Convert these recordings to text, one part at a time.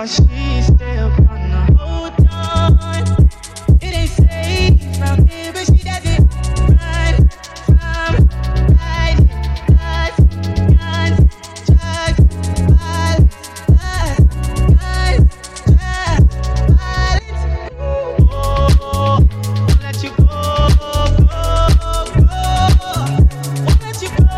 but she's still gonna hold on. It ain't safe out here, but she doesn't run from riding us, guns, drugs, violence, guns, drugs, violence. Oh, won't let you go, won't let you go,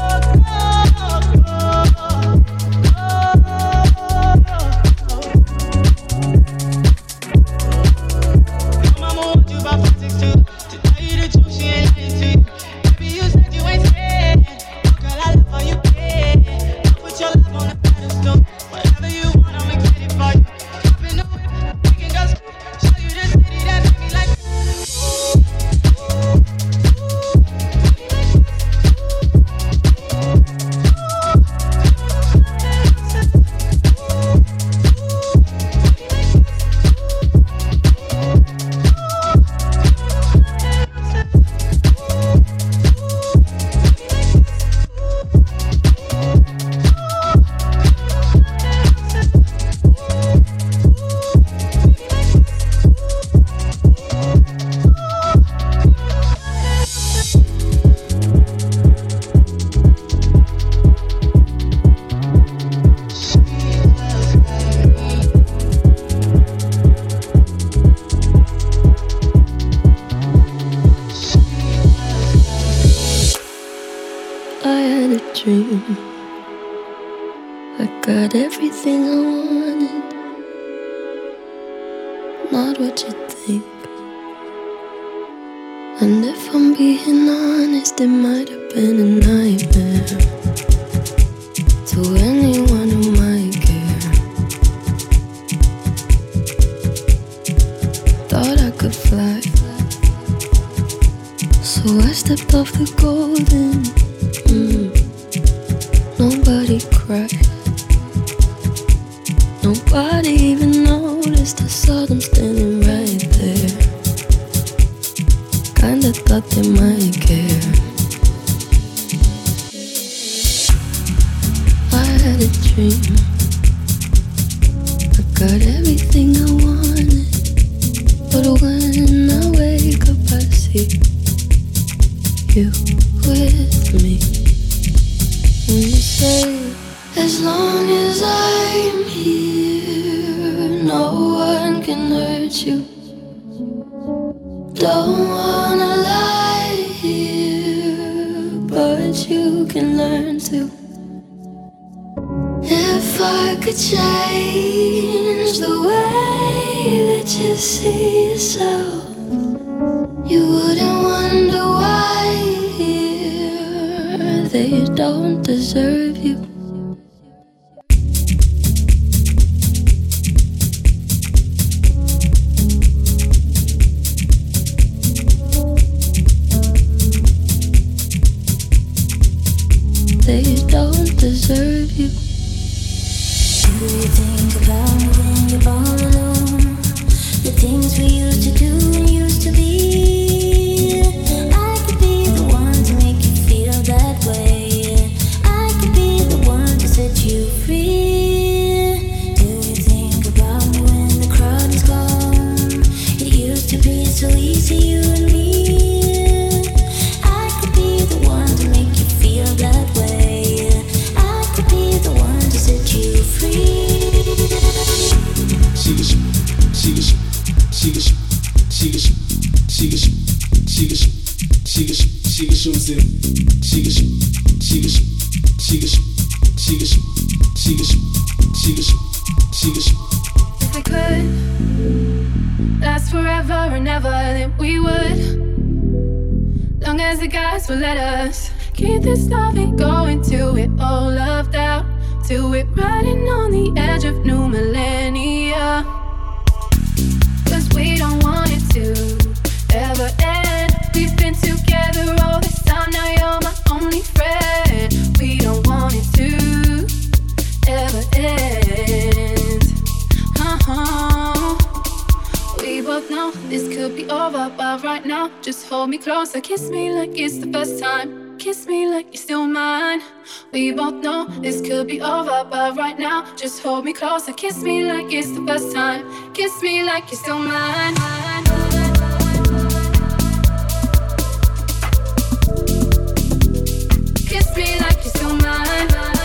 Mama warned you about physics too. To tell you the truth, she ain't lying to you. Baby, you said you ain't scared. Oh, girl, I love how you care. I put your love on a pedestal. Whatever you want, I'll make it for you. Hop in the whip, we can go show you the city that made me like. I had a dream. I got everything I wanted. Not what you think. And if I'm being honest, it might have been a nightmare to anyone who might care. Thought I could fly, so I stepped off the golden. Nobody cried. Nobody even noticed. I saw them standing right there. Kinda thought they might care. I had a dream. I got everything I wanted. But when I wake up, I see you with me. When you say, as long as I'm here, no one can hurt you. Don't wanna lie here, but you can learn to. If I could change the way that you see yourself, you wouldn't wonder why here they don't deserve you. They don't deserve you. Do you think about me when you're all alone? The things we used to do and used to be. I could be the one to make you feel that way. I could be the one to set you free. Do you think about me when the crowd is gone? It used to be so easy, you and me. I could be the one to make you feel that way. I could be the one to set you free. If we could last forever and ever, then we would. Long as the gods will let us keep this loving going till we're all loved out, till we're riding on the edge of new millennia. 'Cause we don't want it to ever end. We've been together all this time, now you're my only friend. We don't want it to ever end. We both know this could be over, but right now just hold me closer, kiss me like it's the first time. kiss me like you're still mine. We both know this could be over, but right now, just hold me closer. Kiss me like it's the first time. Kiss me like you're still mine. Kiss me like you're still mine.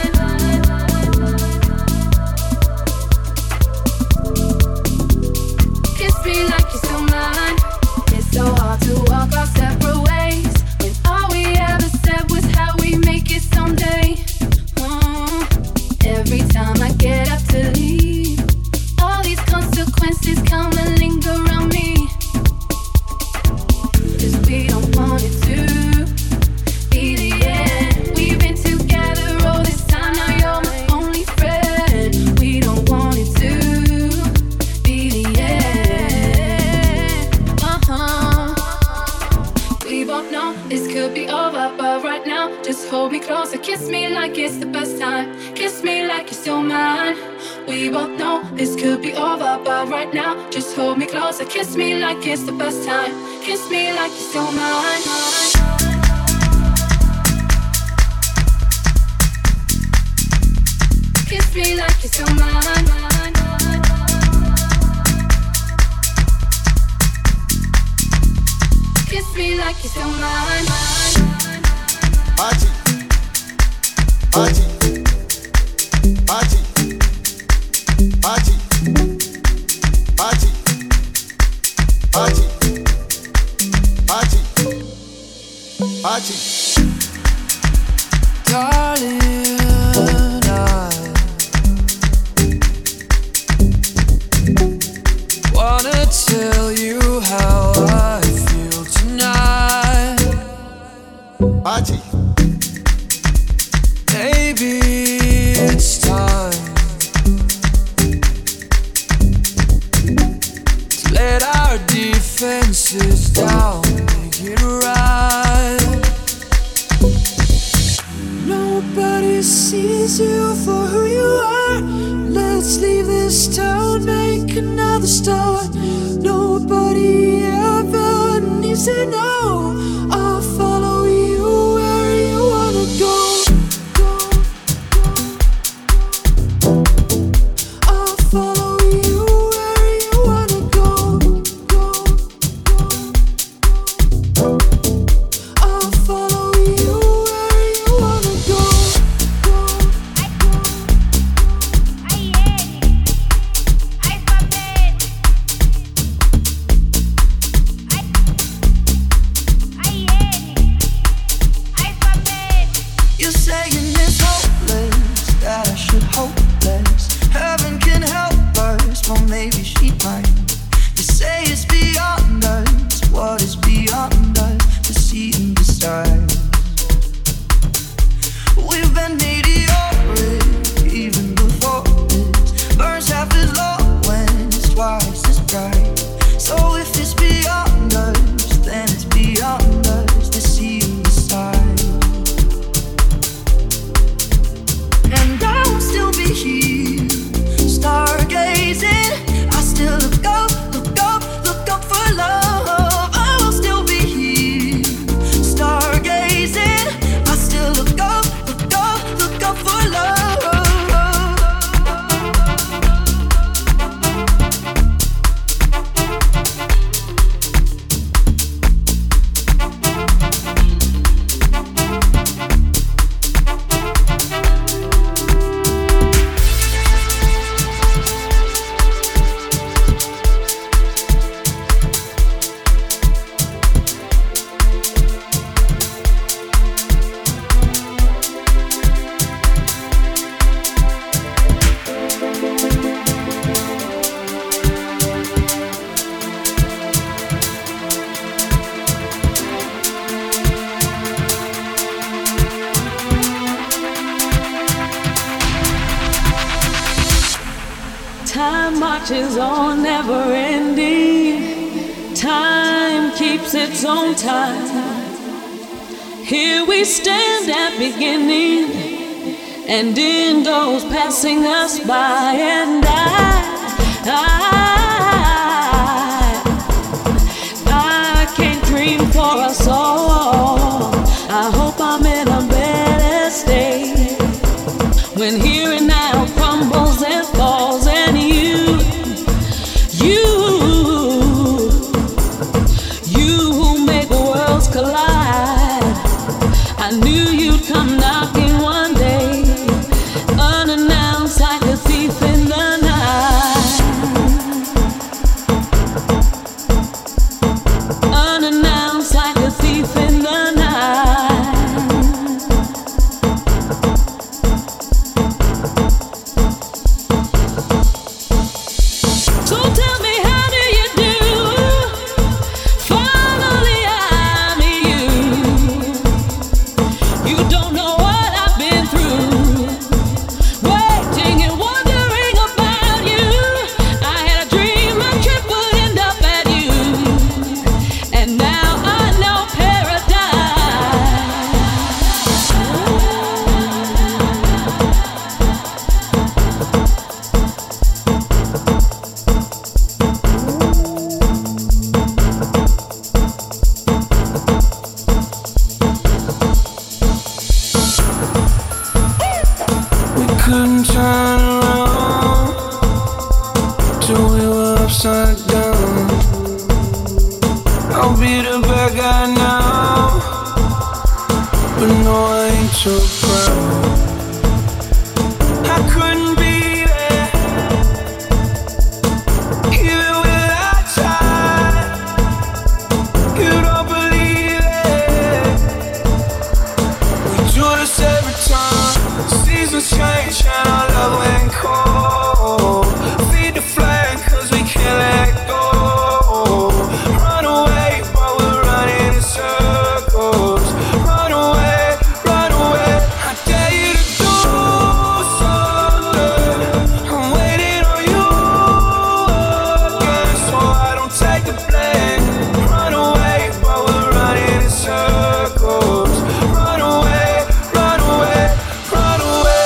Kiss me like you're still mine. It's so hard to walk our separate ways when all we ever said was how we make it someday. Every time I get up to leave, all these consequences come and linger around me. 'Cause we don't want it to be the end. We've been together all this time, now you're my only friend. We don't want it to be the end. We both know this could be over, but right now, just hold me closer. Kiss me like it's the first time. Kiss me like you're still mine. We both know this could be over, but right now, just hold me closer. Kiss me like it's the first time. Kiss me like you're still mine. Kiss me like you're still mine. Kiss me like you're still mine. Party, party, party, party, party, party, party, party. Darling, I wanna tell you how I feel tonight. Party. Maybe it's time to let our defenses down, make it right. Nobody sees you for who you are. Let's leave this town, make another start. Nobody ever needs to know. I'll follow you where you wanna go. I'll follow you where you wanna go. I'll follow you where you wanna go. You're saying it's hopeless, that I should hope less. Heaven can help us, well maybe she might. You say it's beyond us, what is beyond us? To see and decide. We've been meteoric, even before this. Burns half as low when it's twice as bright. So if it's beyond us, then it's beyond us. To see and decide. And I'll still be here, stargazing. I still look up for love. I'll still be here, stargazing. I still look up for love. Time marches on, never ending. Time keeps its own time. Here we stand at beginning, and end goes passing us by. And I can't dream for us all. I hope I'm moving here and now, crumbles and falls, and you who make worlds collide. I knew you'd come knocking one day, unannounced like a thief in the night. Unannounced like a thief in the night. So tell me, how do you do? Finally I meet you. You don't know what I've been through, waiting and wondering about you. I had a dream my trip would end up at you, and now I know We couldn't turn around till we were upside down. I'll be the bad guy now, but no, I ain't too proud. I couldn't be there, even when I tried. You don't believe it. We do this every time. Seasons change and our love went cold. Feed the flame 'cause we can't let go. Run away while we're running in circles. Run away, run away. I dare you to do something. I'm waiting on you again, so I don't take the blame. Run away while we're running in circles. Run away, run away, run away.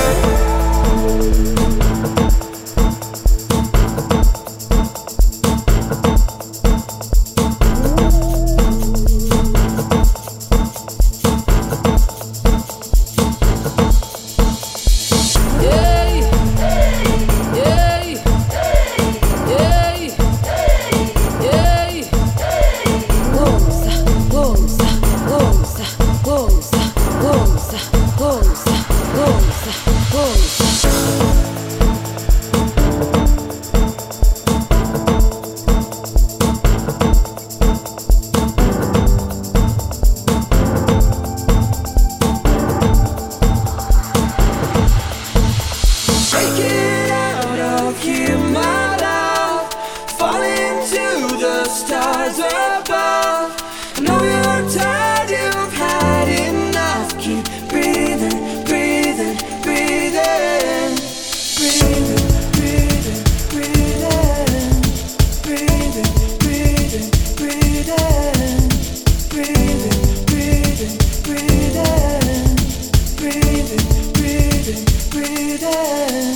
Take it out of here, my love. Falling to the stars above. I know you're tired, you've had enough. Keep breathing, breathing, breathing. Breathing, breathing, breathing. Breathing, breathing, breathing. Breathing, breathing, breathing. Breathing, breathing, breathing.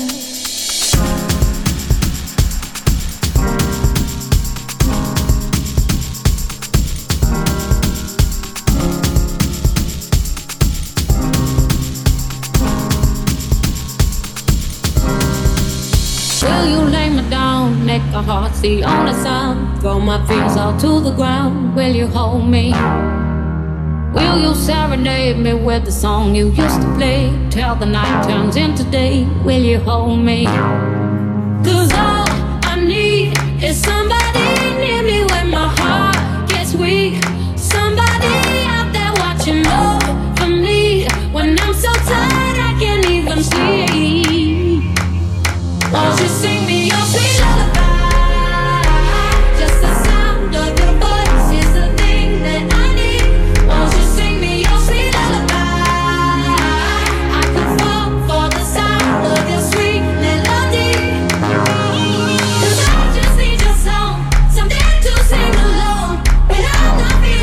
Will you lay me down, make our hearts the only sound? Throw my fears all to the ground. Will you hold me? Will you serenade me with the song you used to play till the night turns into day? Will you hold me? 'Cause all I need is somebody near me when my heart gets weak. Somebody out there watching over me when I'm so tired I can't even sleep. Won't you sing me your sweet lullaby? Just the sound of your voice is the thing that I need. Won't you sing me your sweet lullaby? I could fall for the sound of your sweet melody. 'Cause I just need your song, something to sing along when I'm not feeling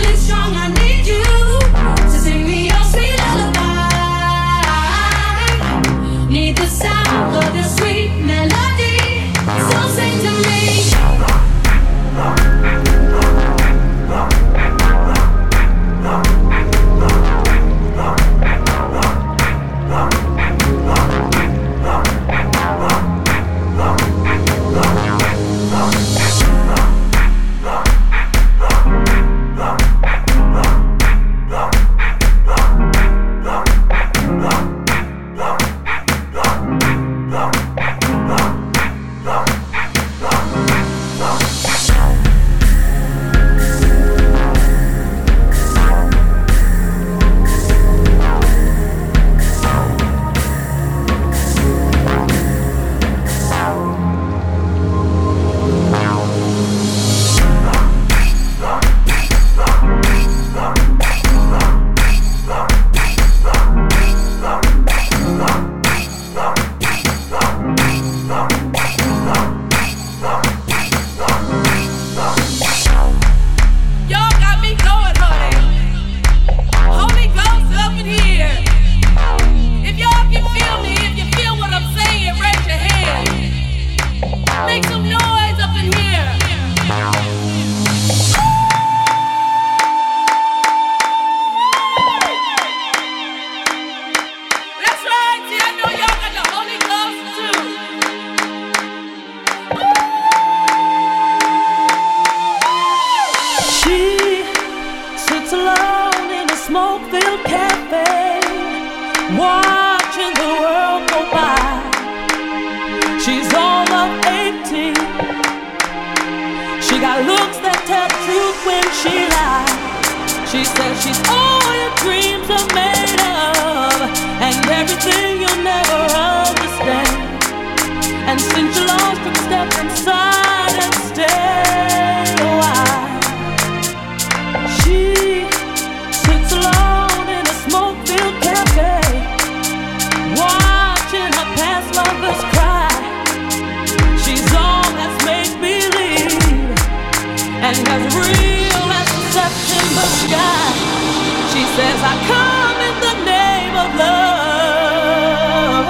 watching the world go by. She's all of 18. She got looks that tell the truth when she lies. She says she's all your dreams are made of, and everything you'll never understand. And since you lost, you can step inside and stay a while. She sits alone in a smoke-filled cafe, watching her past lovers cry. She's all that's make-believe, and as real as the September sky. She says, I come in the name of love.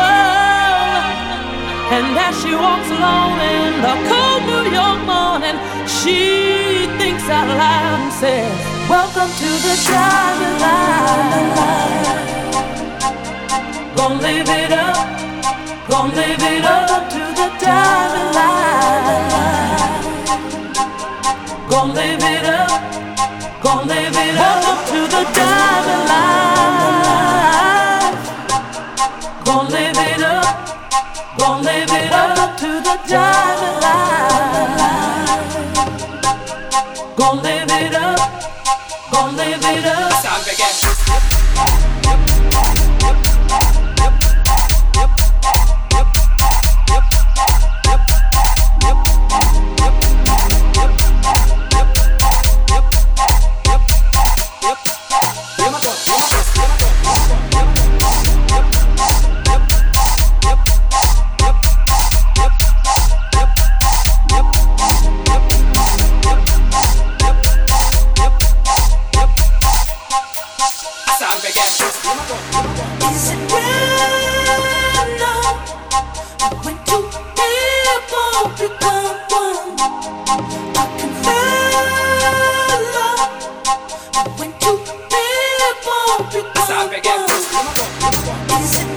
And as she walks alone in the cold New York morning, she thinks out loud and says, welcome to the diamond life. Gonna live it up, gonna live it up to the diamond life. Gonna live it up, gonna live it up to the diamond life. Gonna live it up, gonna live it up to the diamond life. Gonna live it up, gonna live it up. Is it